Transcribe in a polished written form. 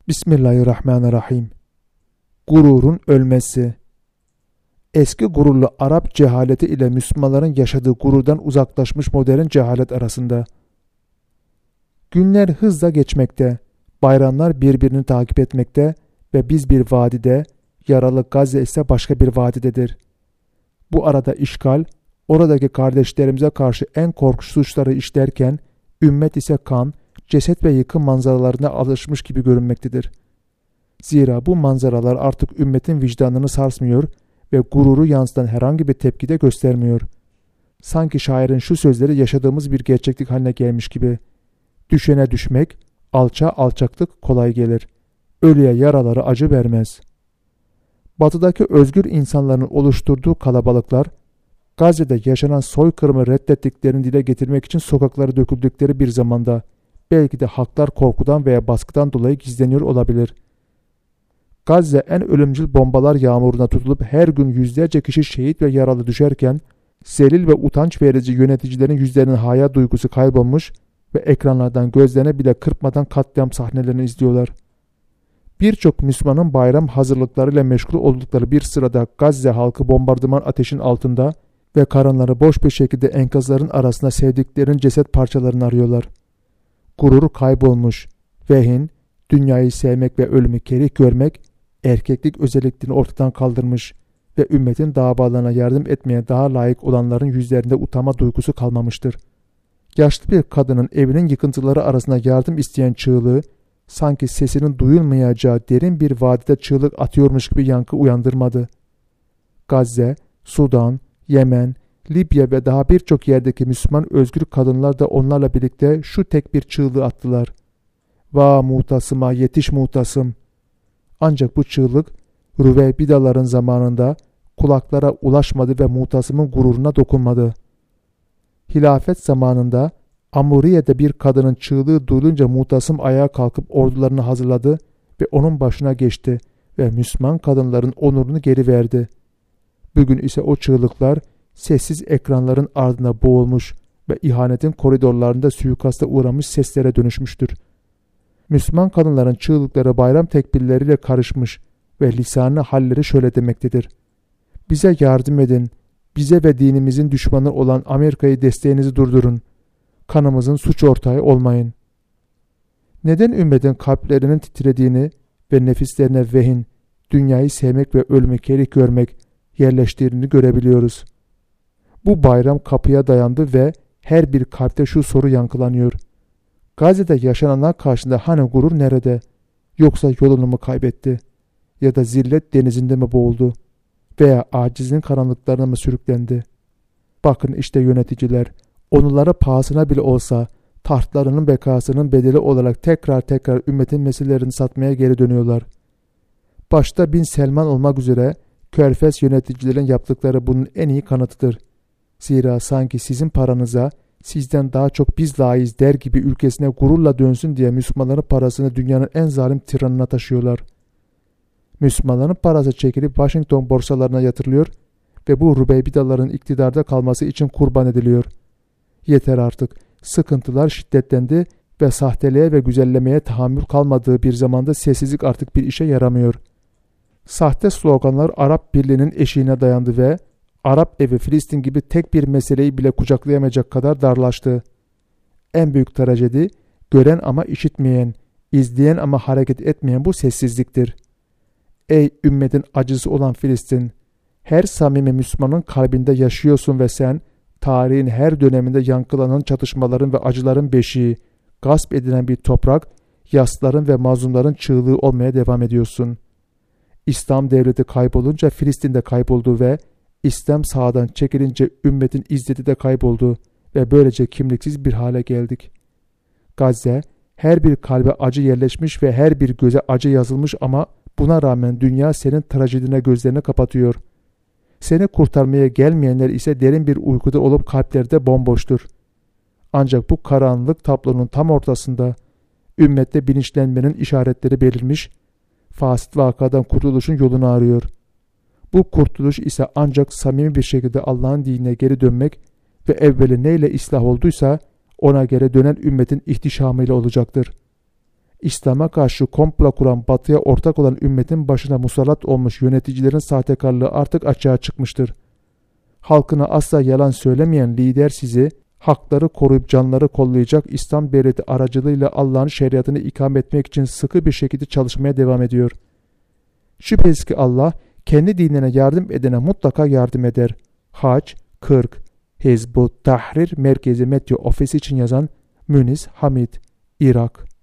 Bismillahirrahmanirrahim. Gururun ölmesi. Eski gururlu Arap cehaleti ile Müslümanların yaşadığı gururdan uzaklaşmış modern cehalet arasında. Günler hızla geçmekte, bayramlar birbirini takip etmekte ve biz bir vadide, yaralı Gazze ise başka bir vadidedir. Bu arada işgal, oradaki kardeşlerimize karşı en korkunç suçları işlerken, ümmet ise kan, ceset ve yıkım manzaralarına alışmış gibi görünmektedir. Zira bu manzaralar artık ümmetin vicdanını sarsmıyor ve gururu yansıtan herhangi bir tepki de göstermiyor. Sanki şairin şu sözleri yaşadığımız bir gerçeklik haline gelmiş gibi. Düşene düşmek, alçaklık kolay gelir. Ölüye yaraları acı vermez. Batıdaki özgür insanların oluşturduğu kalabalıklar, Gazze'de yaşanan soykırımı reddettiklerini dile getirmek için sokaklara döküldükleri bir zamanda, belki de halklar korkudan veya baskıdan dolayı gizleniyor olabilir. Gazze en ölümcül bombalar yağmuruna tutulup her gün yüzlerce kişi şehit ve yaralı düşerken, zelil ve utanç verici yöneticilerin yüzlerinin haya duygusu kaybolmuş ve ekranlardan gözlerine bile kırpmadan katliam sahnelerini izliyorlar. Birçok Müslümanın bayram hazırlıklarıyla meşgul oldukları bir sırada Gazze halkı bombardıman ateşin altında ve karınları boş bir şekilde enkazların arasında sevdiklerinin ceset parçalarını arıyorlar. Gurur kaybolmuş, vehin, dünyayı sevmek ve ölümü kerih görmek, erkeklik özelliklerini ortadan kaldırmış ve ümmetin davalarına yardım etmeye daha layık olanların yüzlerinde utanma duygusu kalmamıştır. Yaşlı bir kadının evinin yıkıntıları arasında yardım isteyen çığlığı, sanki sesinin duyulmayacağı derin bir vadide çığlık atıyormuş gibi yankı uyandırmadı. Gazze, Sudan, Yemen, Libya ve daha birçok yerdeki Müslüman özgür kadınlar da onlarla birlikte şu tek bir çığlığı attılar. "Va Muhtasım'a yetiş Muhtasım!" Ancak bu çığlık Rüveybidaların zamanında kulaklara ulaşmadı ve Muhtasım'ın gururuna dokunmadı. Hilafet zamanında Amuriye'de bir kadının çığlığı duyulunca Muhtasım ayağa kalkıp ordularını hazırladı ve onun başına geçti ve Müslüman kadınların onurunu geri verdi. Bugün ise o çığlıklar sessiz ekranların ardına boğulmuş ve ihanetin koridorlarında suikasta uğramış seslere dönüşmüştür. Müslüman kadınların çığlıkları bayram tekbirleriyle karışmış ve lisanı halleri şöyle demektedir: "Bize yardım edin, bize ve dinimizin düşmanı olan Amerika'yı desteğinizi durdurun, kanımızın suç ortağı olmayın." Neden ümmetin kalplerinin titrediğini ve nefislerine vehin, dünyayı sevmek ve ölümü kerih görmek yerleştiğini görebiliyoruz. Bu bayram kapıya dayandı ve her bir kalpte şu soru yankılanıyor: Gazze'de yaşananlar karşısında hani gurur nerede? Yoksa yolunu mu kaybetti? Ya da zillet denizinde mi boğuldu? Veya acizin karanlıklarına mı sürüklendi? Bakın işte yöneticiler, onurları pahasına bile olsa tahtlarının bekasının bedeli olarak tekrar ümmetin meselelerini satmaya geri dönüyorlar. Başta Bin Selman olmak üzere Körfez yöneticilerin yaptıkları bunun en iyi kanıtıdır. Zira sanki sizin paranıza sizden daha çok biz layığız der gibi ülkesine gururla dönsün diye Müslümanların parasını dünyanın en zalim tiranına taşıyorlar. Müslümanların parası çekilip Washington borsalarına yatırılıyor ve bu Rübeybidaların iktidarda kalması için kurban ediliyor. Yeter artık, sıkıntılar şiddetlendi ve sahteliğe ve güzellemeye tahammül kalmadığı bir zamanda sessizlik artık bir işe yaramıyor. Sahte sloganlar Arap Birliği'nin eşiğine dayandı ve Arap evi Filistin gibi tek bir meseleyi bile kucaklayamayacak kadar darlaştı. En büyük trajedi, gören ama işitmeyen, izleyen ama hareket etmeyen bu sessizliktir. Ey ümmetin acısı olan Filistin! Her samimi Müslümanın kalbinde yaşıyorsun ve sen, tarihin her döneminde yankılanan çatışmaların ve acıların beşiği, gasp edilen bir toprak, yasların ve mazlumların çığlığı olmaya devam ediyorsun. İslam devleti kaybolunca Filistin de kayboldu ve İslam sağdan çekilince ümmetin izzeti de kayboldu ve böylece kimliksiz bir hale geldik. Gazze, her bir kalbe acı yerleşmiş ve her bir göze acı yazılmış ama buna rağmen dünya senin trajedine gözlerini kapatıyor. Seni kurtarmaya gelmeyenler ise derin bir uykuda olup kalplerde bomboştur. Ancak bu karanlık tablonun tam ortasında ümmette bilinçlenmenin işaretleri belirmiş, fasit vakadan kurtuluşun yolunu arıyor. Bu kurtuluş ise ancak samimi bir şekilde Allah'ın dinine geri dönmek ve evveli neyle ıslah olduysa ona geri dönen ümmetin ihtişamıyla olacaktır. İslam'a karşı komplo kuran batıya ortak olan ümmetin başına musallat olmuş yöneticilerin sahtekarlığı artık açığa çıkmıştır. Halkına asla yalan söylemeyen lider sizi, hakları koruyup canları kollayacak İslam devleti aracılığıyla Allah'ın şeriatını ikame etmek için sıkı bir şekilde çalışmaya devam ediyor. Şüphesiz ki Allah kendi dinine yardım edene mutlaka yardım eder. Hac 40 Hizbut Tahrir Merkezi Medya Ofisi için yazan Münis Hamid, Irak.